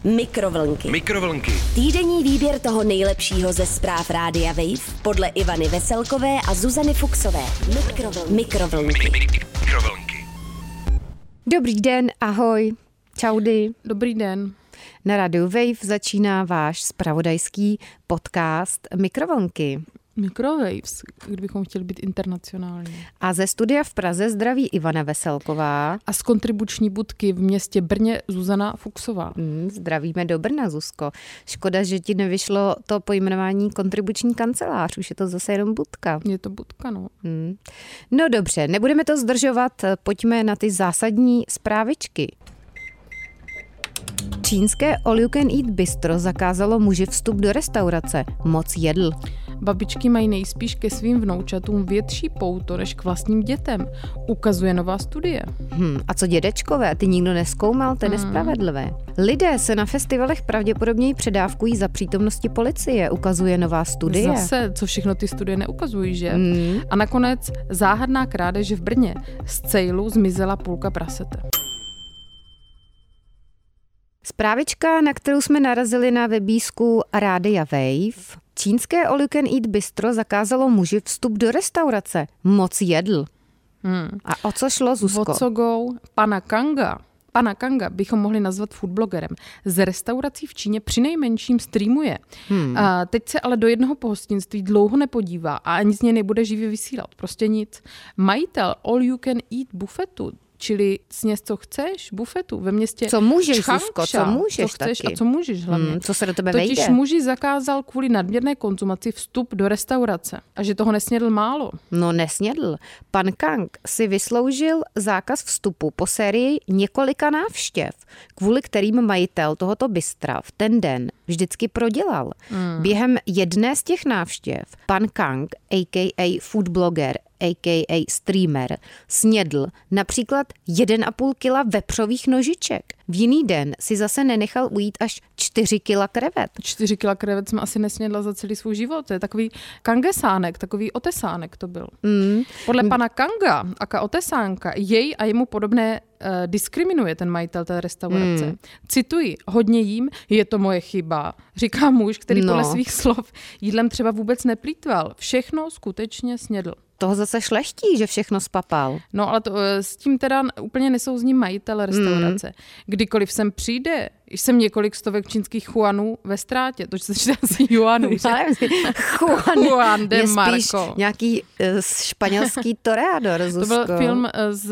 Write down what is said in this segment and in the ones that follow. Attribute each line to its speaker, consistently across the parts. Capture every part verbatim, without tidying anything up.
Speaker 1: Mikrovlnky.
Speaker 2: Mikrovlnky.
Speaker 1: Týdenní výběr toho nejlepšího ze zpráv Rádia Wave podle Ivany Veselkové a Zuzany Fuxové. Mikrovlnky. Mikrovlnky.
Speaker 2: Mikrovlnky.
Speaker 3: Dobrý den, ahoj, čaudy.
Speaker 4: Dobrý den.
Speaker 3: Na Rádiu Wave začíná váš zpravodajský podcast Mikrovlnky.
Speaker 4: Microwaves, kdybychom chtěli být internacionální.
Speaker 3: A ze studia v Praze zdraví Ivana Veselková.
Speaker 4: A z kontribuční budky v městě Brně Zuzana Fuxová.
Speaker 3: Hmm, zdravíme do Brna, Zuzko. Škoda, že ti nevyšlo to pojmenování kontribuční kancelář, už je to zase jenom budka.
Speaker 4: Je to budka, no.
Speaker 3: Hmm. No dobře, nebudeme to zdržovat, pojďme na ty zásadní zprávičky. Čínské All You Can Eat Bistro zakázalo muži vstup do restaurace. Moc jedl.
Speaker 4: Babičky mají nejspíš ke svým vnoučatům větší pouto než k vlastním dětem, ukazuje nová studie.
Speaker 3: Hmm, a co dědečkové, ty nikdo nezkoumal, to je hmm. nespravedlivé. Lidé se na festivalech pravděpodobně předávkují za přítomnosti policie, ukazuje nová studie.
Speaker 4: Zase, co všechno ty studie neukazují, že?
Speaker 3: Hmm.
Speaker 4: A nakonec záhadná krádež v Brně. Z cejlu zmizela půlka prasete.
Speaker 3: Zprávička, na kterou jsme narazili na webísku Rádia Wave. Čínské All You Can Eat Bistro zakázalo muži vstup do restaurace. Moc jedl.
Speaker 4: Hmm.
Speaker 3: A o co šlo, Zuzko?
Speaker 4: O co go? Pana Kanga. Pana Kanga bychom mohli nazvat foodblogerem. Z restaurací v Číně přinejmenším streamuje. Hmm. A teď se ale do jednoho pohostinství dlouho nepodívá a ani z něj nebude živě vysílat. Prostě nic. Majitel All You Can Eat bufetu, čili sněz, co chceš, bufetu ve městě
Speaker 3: Co můžeš,
Speaker 4: Čchangša,
Speaker 3: Zuzko, co můžeš
Speaker 4: co chceš
Speaker 3: taky.
Speaker 4: A co můžeš hlavně.
Speaker 3: Hmm, co se do tebe
Speaker 4: Totiž
Speaker 3: vejde.
Speaker 4: muži zakázal kvůli nadměrné konzumaci vstup do restaurace. A že toho nesnědl málo.
Speaker 3: No nesnědl. Pan Kang si vysloužil zákaz vstupu po sérii několika návštěv, kvůli kterým majitel tohoto bistra v ten den vždycky prodělal. Hmm. Během jedné z těch návštěv pan Kang, a k a food blogger, a k a streamer, snědl například jeden a půl kila vepřových nožiček. V jiný den si zase nenechal ujít až čtyři kila krevet.
Speaker 4: Čtyři kila krevet jsem asi nesnědla za celý svůj život. To je takový kangesánek, takový otesánek to byl.
Speaker 3: Mm.
Speaker 4: Podle pana Kanga, aka otesánka, jej a jemu podobné uh, diskriminuje ten majitel té restaurace. Mm. Cituji, hodně jím, je to moje chyba, říká muž, který
Speaker 3: no.
Speaker 4: podle svých slov jídlem třeba vůbec neplýtval. Všechno skutečně snědl.
Speaker 3: Toho zase šlechtí, že všechno spapal.
Speaker 4: No ale to, s tím teda úplně nesouzní majitel restaurace. Mm. Kdykoliv sem přijde, jsem několik stovek čínských juanů ve ztrátě. To se čítá asi juanů.
Speaker 3: Juan,
Speaker 4: Juan de
Speaker 3: je spíš
Speaker 4: Marco.
Speaker 3: nějaký uh, španělský toreador, Zuzko.
Speaker 4: To byl film s,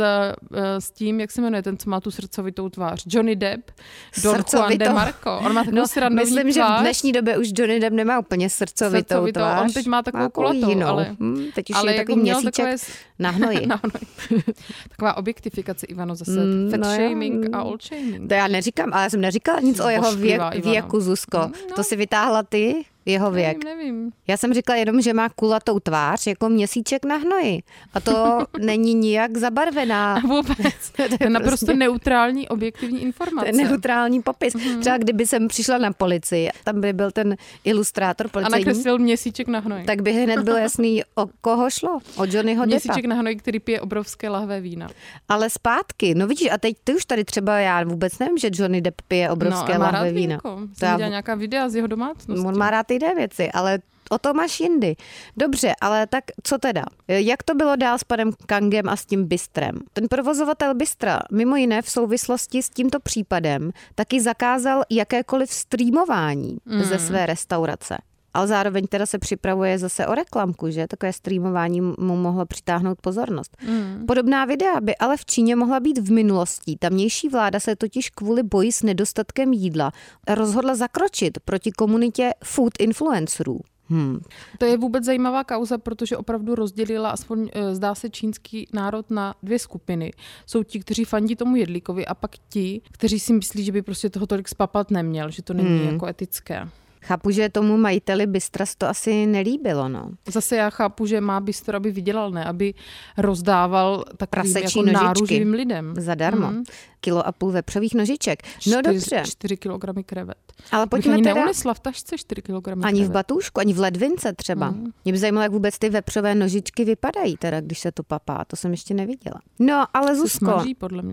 Speaker 4: s tím, jak se jmenuje ten, co má tu srcovitou tvář. Johnny Depp, Don Juan de Marco. On má takovou
Speaker 3: no,
Speaker 4: srandovní
Speaker 3: myslím,
Speaker 4: tvář.
Speaker 3: že v dnešní době už Johnny Depp nemá úplně srdcovitou,
Speaker 4: srdcovitou
Speaker 3: tvář.
Speaker 4: On teď má takovou kulatou,
Speaker 3: jinou.
Speaker 4: ale,
Speaker 3: hmm, teď už
Speaker 4: ale
Speaker 3: je
Speaker 4: jako
Speaker 3: takový
Speaker 4: měl
Speaker 3: měsíček
Speaker 4: takové...
Speaker 3: na hnoji.
Speaker 4: na hnoji. Taková objektifikace, Ivano, zase.
Speaker 3: Mm,
Speaker 4: Fat
Speaker 3: no
Speaker 4: shaming
Speaker 3: já,
Speaker 4: a old shaming.
Speaker 3: To já neříkám, ale já jsem neříkala nic o jeho věk, věku, Zuzko.
Speaker 4: No.
Speaker 3: To si vytáhla ty, jeho věk.
Speaker 4: Nevím, nevím.
Speaker 3: Já jsem říkala jenom, že má kulatou tvář jako měsíček na hnoji. A to není nijak zabarvená.
Speaker 4: Vůbec. To je, to je naprosto prostě neutrální, objektivní informace.
Speaker 3: To je neutrální popis. Mm-hmm. Třeba kdyby jsem přišla na policii, tam by byl ten ilustrátor policejní.
Speaker 4: A nakreslil měsíček na hnoji.
Speaker 3: Tak by hned bylo jasný, o koho šlo. O Johnnyho Deppa.
Speaker 4: Měsíček na hnoji, který pije obrovské lahve vína.
Speaker 3: Ale zpátky. No vidíš, a teď ty už tady třeba, já vůbec nevím, že Johnny Depp pije obrovské
Speaker 4: no,
Speaker 3: lahve vína.
Speaker 4: Jsem viděla nějaká videa z jeho domácnosti.
Speaker 3: On má rád ty věci, ale o to máš jindy. Dobře, ale tak co teda? Jak to bylo dál s panem Kangem a s tím bistrem? Ten provozovatel bistra, mimo jiné v souvislosti s tímto případem, taky zakázal jakékoliv streamování mm. ze své restaurace. Ale zároveň teda se připravuje zase o reklamku, že? Takové streamování mu mohlo přitáhnout pozornost. Mm. Podobná videa by ale v Číně mohla být v minulosti. Tamnější vláda se totiž kvůli boji s nedostatkem jídla rozhodla zakročit proti komunitě food influencerů. Hmm.
Speaker 4: To je vůbec zajímavá kauza, protože opravdu rozdělila aspoň, zdá se, čínský národ na dvě skupiny. Jsou ti, kteří fandí tomu jedlíkovi a pak ti, kteří si myslí, že by prostě toho tolik spapat neměl, že to není hmm. jako etické.
Speaker 3: Chápu, že tomu majiteli bistra to asi nelíbilo, no.
Speaker 4: Zase já chápu, že má bistro, aby vydělal, ne, aby rozdával takovým jako náruživým lidem.
Speaker 3: Zadarmo. Mm. Kilo a půl vepřových nožiček. No
Speaker 4: čtyři,
Speaker 3: dobře.
Speaker 4: čtyři kilogramy krevet.
Speaker 3: Ale pojďme
Speaker 4: ani
Speaker 3: teda...
Speaker 4: neunesla v tašce čtyři kilogramy
Speaker 3: Ani
Speaker 4: krevet.
Speaker 3: v batůžku, ani v ledvince třeba. Mm. Mě by zajímalo, jak vůbec ty vepřové nožičky vypadají, teda, když se to papá. To jsem ještě neviděla. No, ale Zuzko...
Speaker 4: Se smaží, podle mě.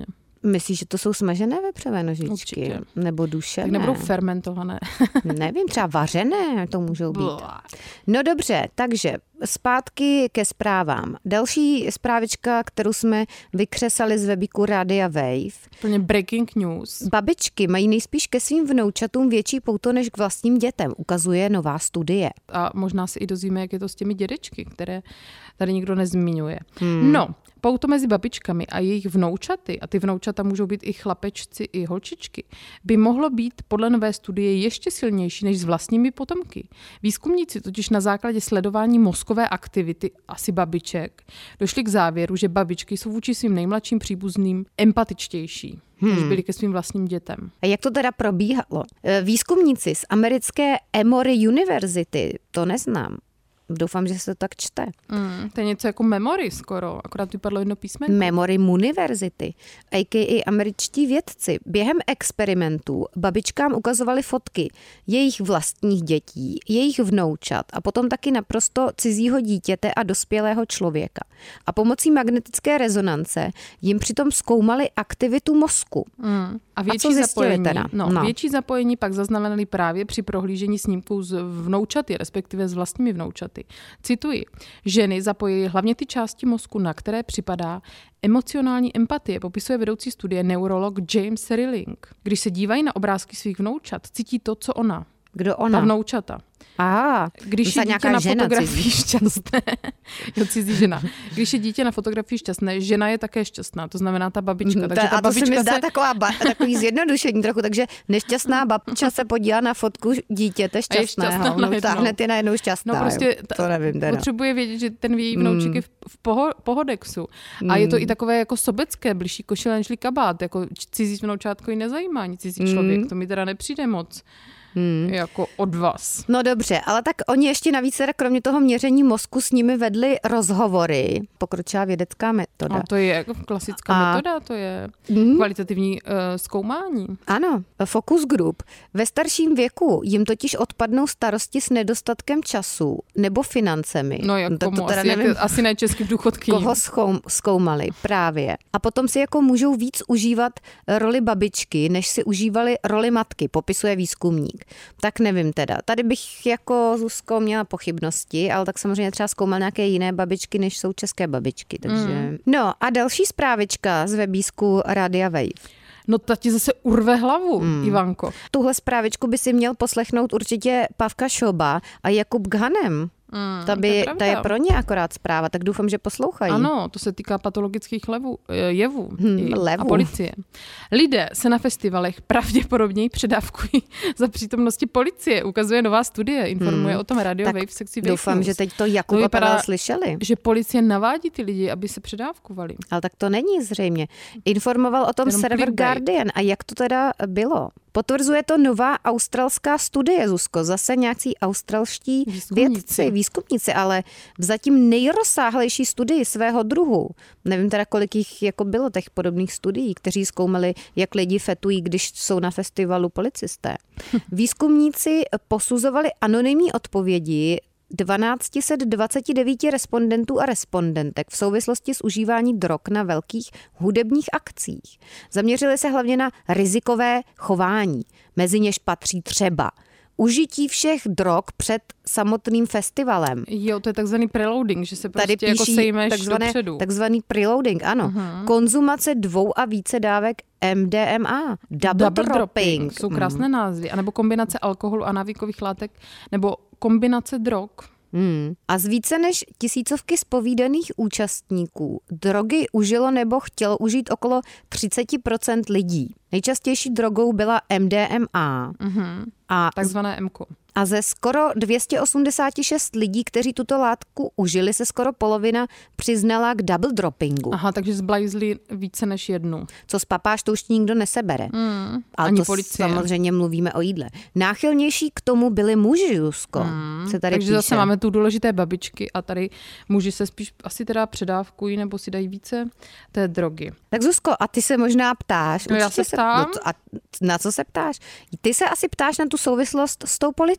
Speaker 3: Myslíš, že to jsou smažené vepřové nožičky?
Speaker 4: Určitě.
Speaker 3: Nebo dušené?
Speaker 4: Tak nebudou fermentované.
Speaker 3: Nevím, třeba vařené to můžou být. No dobře, takže zpátky ke zprávám. Další zprávička, kterou jsme vykřesali z webíku Rádia Wave.
Speaker 4: Plně breaking news.
Speaker 3: Babičky mají nejspíš ke svým vnoučatům větší pouto než k vlastním dětem, ukazuje nová studie.
Speaker 4: A možná si i dozvíme, jak je to s těmi dědečky, které tady nikdo nezmiňuje. Hmm. No, pouto mezi babičkami a jejich vnoučaty, a ty vnoučata můžou být i chlapečci, i holčičky, by mohlo být podle nové studie ještě silnější než s vlastními potomky. Výzkumníci totiž na základě sledování mozkové aktivity asi babiček došli k závěru, že babičky jsou vůči svým nejmladším příbuzným empatičtější. Hmm. než byli ke svým vlastním dětem.
Speaker 3: A jak to teda probíhalo? Výzkumníci z americké Emory University, to neznám, doufám, že se to tak čte.
Speaker 4: Mm, to je něco jako memory skoro, akorát vypadlo jedno písmenko.
Speaker 3: Memory University, a k a američtí vědci, během experimentů babičkám ukazovali fotky jejich vlastních dětí, jejich vnoučat a potom taky naprosto cizího dítěte a dospělého člověka. A pomocí magnetické rezonance jim přitom zkoumali aktivitu mozku.
Speaker 4: Mm. A větší
Speaker 3: a co
Speaker 4: zapojení,
Speaker 3: teda?
Speaker 4: No, no. větší zapojení pak zaznamenali právě při prohlížení snímků z vnoučaty, respektive s vlastními vnoučaty. Cituji, ženy zapojily hlavně ty části mozku, na které připadá emocionální empatie, popisuje vedoucí studie neurolog James Rilling. Když se dívají na obrázky svých vnoučat, cítí to, co ona.
Speaker 3: Kdo ona?
Speaker 4: Ta vnoučata.
Speaker 3: Aha,
Speaker 4: když je dítě na fotografii šťastné, jo, cizí žena. Když je dítě na fotografii šťastné, žena je také šťastná, to znamená ta babička. Takže
Speaker 3: ta,
Speaker 4: ta
Speaker 3: a to
Speaker 4: babička
Speaker 3: se mi zdá
Speaker 4: se...
Speaker 3: taková ba, takový zjednodušení trochu, takže nešťastná babča se podívá na fotku dítěte šťastného. No, ta hned je najednou šťastná.
Speaker 4: No prostě
Speaker 3: ta, to nevím teda.
Speaker 4: Potřebuje vědět, že ten její vnouček mm. je v, v poho, pohodexu. A mm. je to i takové jako sobecké, bližší košile nežli kabát. Jako cizí vnoučátko ji nezajímá, ani cizí člověk. Mm. To mi teda nepřijde moc. Hmm. Jako od vás.
Speaker 3: No dobře, ale tak oni ještě navíc teda kromě toho měření mozku s nimi vedli rozhovory. Pokročilá vědecká metoda.
Speaker 4: A to je jako klasická a... metoda, to je mm. kvalitativní uh, zkoumání.
Speaker 3: Ano, focus group. Ve starším věku jim totiž odpadnou starosti s nedostatkem času nebo financemi.
Speaker 4: No jak
Speaker 3: to,
Speaker 4: komu?
Speaker 3: to teda
Speaker 4: asi,
Speaker 3: nevím,
Speaker 4: jak, asi ne českým důchodkyním.
Speaker 3: Koho zkoum, zkoumali právě. A potom si jako můžou víc užívat roli babičky, než si užívali roli matky, popisuje výzkumník. Tak nevím teda. Tady bych jako Zuzko měla pochybnosti, ale tak samozřejmě třeba zkoumal nějaké jiné babičky, než jsou české babičky. Takže... Mm. No a další zprávička z webísku Rádia Wave.
Speaker 4: No ta ti zase urve hlavu, hmm. Ivanko.
Speaker 3: Tuhle zprávičku by si měl poslechnout určitě Pavka Šoba a Jakub Ghanem. Mm, ta, by, je ta je pro ně akorát zpráva, tak doufám, že poslouchají.
Speaker 4: Ano, to se týká patologických levů, jevů
Speaker 3: hmm,
Speaker 4: a policie. Lidé se na festivalech pravděpodobně předávkují za přítomnosti policie, ukazuje nová studie, informuje hmm. o tom Radio Wave v sekci Wave
Speaker 3: doufám,
Speaker 4: News.
Speaker 3: že teď to Jakub a Pavel slyšeli.
Speaker 4: Že policie navádí ty lidi, aby se předávkovali.
Speaker 3: Ale tak to není zřejmě. Informoval o tom
Speaker 4: Jenom
Speaker 3: server
Speaker 4: clickbait.
Speaker 3: Guardian. A jak to teda bylo? Potvrzuje to nová australská studie, Zuzko. Zase nějací australští
Speaker 4: výzkumníci.
Speaker 3: vědci, výzkumníci, ale v zatím nejrozsáhlejší studii svého druhu. Nevím teda, kolik jich jako bylo těch podobných studií, kteří zkoumali, jak lidi fetují, když jsou na festivalu policisté. Výzkumníci posuzovali anonymní odpovědi tisíc dvě stě dvacet devět respondentů a respondentek v souvislosti s užívání drog na velkých hudebních akcích. Zaměřili se hlavně na rizikové chování, mezi něž patří třeba užití všech drog před samotným festivalem.
Speaker 4: Jo, to je takzvaný preloading, že se prostě
Speaker 3: Tady
Speaker 4: jako sejmeš
Speaker 3: takzvané,
Speaker 4: dopředu.
Speaker 3: Takzvaný preloading, ano. Uh-huh. Konzumace dvou a více dávek M D M A, double, double dropping. dropping.
Speaker 4: Jsou krásné mm. názvy. A nebo kombinace alkoholu a návykových látek, nebo kombinace drog.
Speaker 3: Hmm. A z více než tisícovky zpovídaných účastníků drogy užilo nebo chtělo užít okolo třicet procent lidí. Nejčastější drogou byla M D M A.
Speaker 4: Mm-hmm.
Speaker 3: A
Speaker 4: takzvané M-ko.
Speaker 3: A ze skoro dvě stě osmdesát šest lidí, kteří tuto látku užili, se skoro polovina přiznala k double droppingu.
Speaker 4: Aha, takže zblajzli více než jednu.
Speaker 3: Co z papáš, to už nikdo nesebere.
Speaker 4: Mm,
Speaker 3: ale
Speaker 4: ani
Speaker 3: to
Speaker 4: policie.
Speaker 3: Samozřejmě mluvíme o jídle. Náchylnější k tomu byli muži, Zuzko. Mm, se tady
Speaker 4: takže
Speaker 3: píše.
Speaker 4: Zase máme tu důležité babičky a tady muži se spíš asi teda předávkují nebo si dají více té drogy.
Speaker 3: Tak Zuzko, a ty se možná ptáš.
Speaker 4: No já se ptám.
Speaker 3: Se, no, a na co se ptáš? Ty se asi ptáš na tu souvislost s tou policií.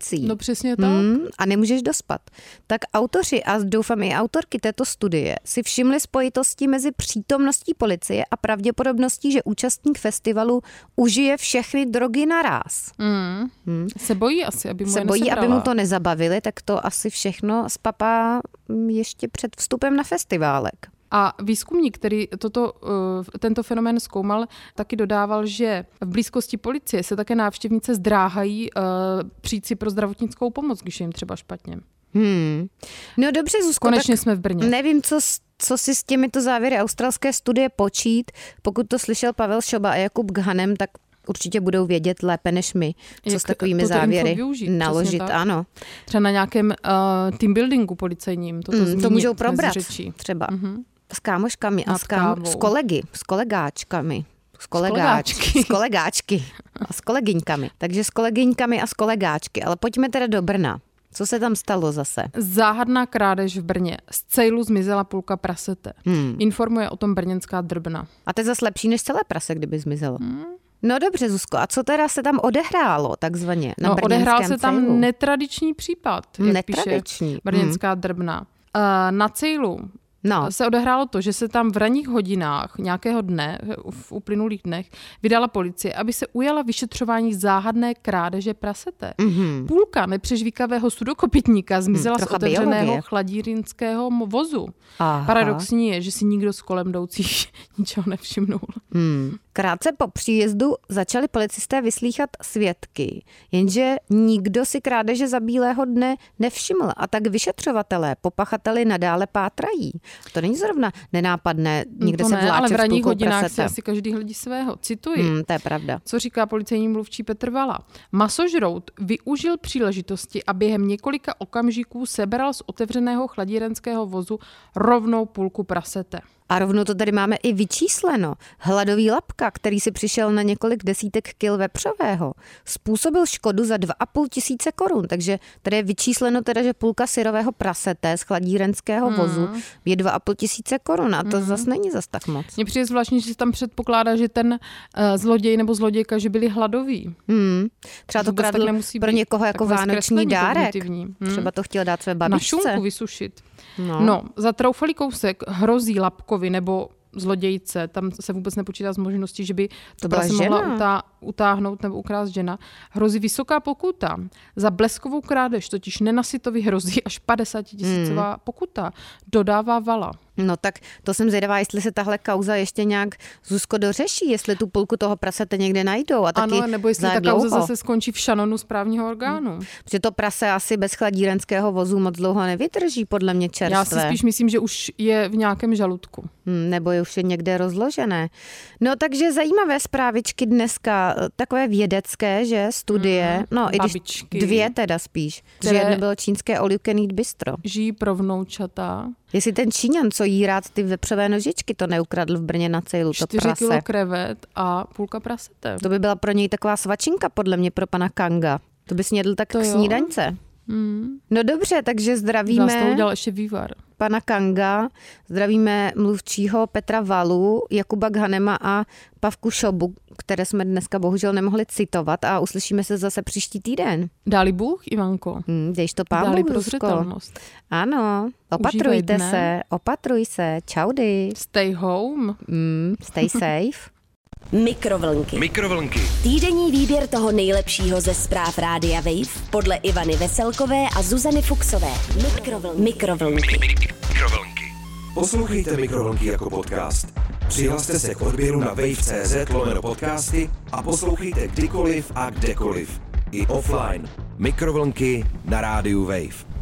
Speaker 3: policií.
Speaker 4: No přesně tak.
Speaker 3: Mm, a nemůžeš dospat. Tak autoři a doufám i autorky této studie si všimli spojitosti mezi přítomností policie a pravděpodobností, že účastník festivalu užije všechny drogy naráz.
Speaker 4: Mm. Mm. Se bojí asi, aby mu
Speaker 3: Se
Speaker 4: je
Speaker 3: bojí,
Speaker 4: nesebrala.
Speaker 3: aby mu to nezabavili, tak to asi všechno spapá ještě před vstupem na festiválek.
Speaker 4: A výzkumník, který toto, tento fenomén zkoumal, taky dodával, že v blízkosti policie se také návštěvnice zdráhají přijít si pro zdravotnickou pomoc, když je jim třeba špatně.
Speaker 3: Hmm. No dobře, Zuzko,
Speaker 4: konečně
Speaker 3: tak
Speaker 4: jsme v Brně.
Speaker 3: Nevím, co, co si s těmito závěry australské studie počít. Pokud to slyšel Pavel Šoba a Jakub Ghanem, tak určitě budou vědět lépe než my, co
Speaker 4: jak
Speaker 3: s takovými závěry
Speaker 4: využít,
Speaker 3: naložit. Ano.
Speaker 4: Třeba na nějakém uh, team buildingu policejním. Toto
Speaker 3: mm,
Speaker 4: zmínit,
Speaker 3: to můžou probrat třeba.
Speaker 4: Mm-hmm.
Speaker 3: S kámoškami a s, kám, s kolegy, s kolegáčkami. S, kolegáčky. s kolegáčky a s kolegyňkami. Takže s kolegyňkami a s kolegáčky. Ale pojďme teda do Brna. Co se tam stalo zase?
Speaker 4: Záhadná krádež v Brně. Z cejlu zmizela půlka prasete. Hmm. Informuje o tom brněnská Drbna.
Speaker 3: A to je zase lepší než celé prase, kdyby zmizelo.
Speaker 4: Hmm.
Speaker 3: No dobře, Zuzko, a co teda se tam odehrálo, takzvaně, na
Speaker 4: no,
Speaker 3: brněnském
Speaker 4: odehrál se tam
Speaker 3: cejlu?
Speaker 4: Netradiční případ, jak
Speaker 3: Netradiční.
Speaker 4: píše brněnská hmm. Drbna. Uh, na cejlu
Speaker 3: No.
Speaker 4: se odehrálo to, že se tam v ranních hodinách nějakého dne, v uplynulých dnech, vydala policie, aby se ujala vyšetřování záhadné krádeže prasete. Mm-hmm. Půlka nepřežvíkavého sudokopytníka zmizela mm, z otevřeného biologie. chladírínského vozu. Aha. Paradoxní je, že si nikdo z kolem jdoucích ničeho nevšimnul.
Speaker 3: Hmm. Krátce po příjezdu začali policisté vyslýchat svědky, jenže nikdo si krádeže za bílého dne nevšiml a tak vyšetřovatelé po pachateli nadále pátrají. To není zrovna nenápadné, někde
Speaker 4: no
Speaker 3: se
Speaker 4: ne,
Speaker 3: vláče
Speaker 4: ale v ranních hodinách
Speaker 3: prasete.
Speaker 4: si asi každý hledí svého. Cituji.
Speaker 3: Hmm, to je pravda.
Speaker 4: Co říká policejní mluvčí Petr Vala. Masožrout využil příležitosti a během několika okamžiků sebral z otevřeného chladírenského vozu rovnou půlku prasete.
Speaker 3: A rovnou to tady máme i vyčísleno. Hladový lapka, který si přišel na několik desítek kil vepřového, způsobil škodu za dva a půl tisíce korun. Takže tady je vyčísleno teda, že půlka syrového prasete z chladírenského hmm. vozu je dva a půl tisíce korun. A to hmm. zase není zas tak moc.
Speaker 4: Mně přijde zvláštní, že se tam předpokládá, že ten uh, zloděj nebo zlodějka, že byli hladoví.
Speaker 3: Hmm. Třeba to kradl pro někoho jako vánoční dárek. Hmm. Třeba to chtěl dát své babičce.
Speaker 4: Na šunku vysušit.
Speaker 3: No.
Speaker 4: no, za troufalý kousek hrozí Lapkovi nebo zlodějce, tam se vůbec nepočítá z možností, že by to byla se mohla utá- utáhnout nebo ukrást žena. Hrozí vysoká pokuta. Za bleskovou krádež totiž Nenasitovi hrozí až padesátitisícová hmm. pokuta. Dodává Vala.
Speaker 3: No tak to jsem zvědavá, jestli se tahle kauza ještě nějak, Zuzko, dořeší, jestli tu půlku toho prasete někde najdou. A taky
Speaker 4: ano, nebo jestli ta kauza zase skončí v šanonu správního orgánu. Hmm.
Speaker 3: Protože to prase asi bez chladírenského vozu moc dlouho nevydrží, podle mě čerstvé.
Speaker 4: Já si spíš myslím, že už je v nějakém žaludku.
Speaker 3: Hmm, nebo je už je někde rozložené. No takže zajímavé zprávičky dneska, takové vědecké, že studie, hmm. no i když dvě teda spíš, že jedno bylo čínské all you can eat bistro.
Speaker 4: Žijí pro vnoučata.
Speaker 3: Jestli ten Číňan, co jí rád ty vepřové nožičky, to neukradl v Brně na cejlu, to prase.
Speaker 4: čtyři kilo krevet a půlka prasete.
Speaker 3: To by byla pro něj taková svačinka, podle mě, pro pana Kanga. To by snědl tak k snídaňce. Hmm. No dobře, takže zdravíme
Speaker 4: Zás to udělal ještě vývar.
Speaker 3: Pana Kanga, zdravíme mluvčího Petra Valu, Jakuba Ghanema a Pavku Šobu, které jsme dneska bohužel nemohli citovat a uslyšíme se zase příští týden.
Speaker 4: Dáli Bůh, Ivanko.
Speaker 3: Hmm, dejš to pán
Speaker 4: Dáli
Speaker 3: Bůh,
Speaker 4: prozřetelnost.
Speaker 3: Ano, opatrujte se, opatruj se, čaudy.
Speaker 4: Stay home.
Speaker 3: Hmm, stay safe.
Speaker 1: Mikrovlnky.
Speaker 2: Mikrovlnky.
Speaker 1: Týdenní výběr toho nejlepšího ze zpráv Rádia Wave podle Ivany Veselkové a Zuzany Fuxové. Mikrovlnky. Mikrovlnky.
Speaker 2: Mikrovlnky. Poslouchejte Mikrovlnky jako podcast. Přihlaste se k odběru na wave tečka cé zet lomeno podcasty a poslouchejte kdykoliv a kdekoliv. I offline. Mikrovlnky na rádiu Wave.